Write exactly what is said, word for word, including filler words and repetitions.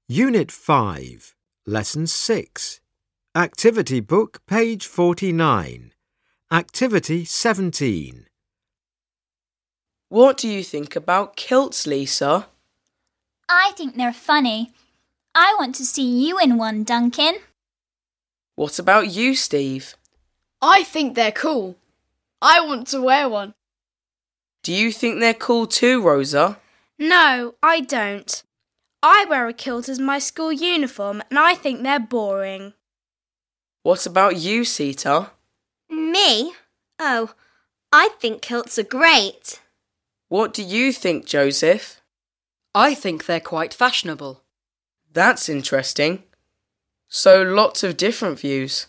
Unit five, Lesson six. Activity book, page forty-nine. Activity seventeen. What do you think about kilts, Lisa? I think they're funny. I want to see you in one, Duncan. What about you, Steve? I think they're cool. I want to wear one. Do you think they're cool too, Rosa? No, I don't. I wear a kilt as my school uniform and I think they're boring. What about you, Sita? Me? Oh, I think kilts are great. What do you think, Joseph? I think they're quite fashionable. That's interesting. So lots of different views.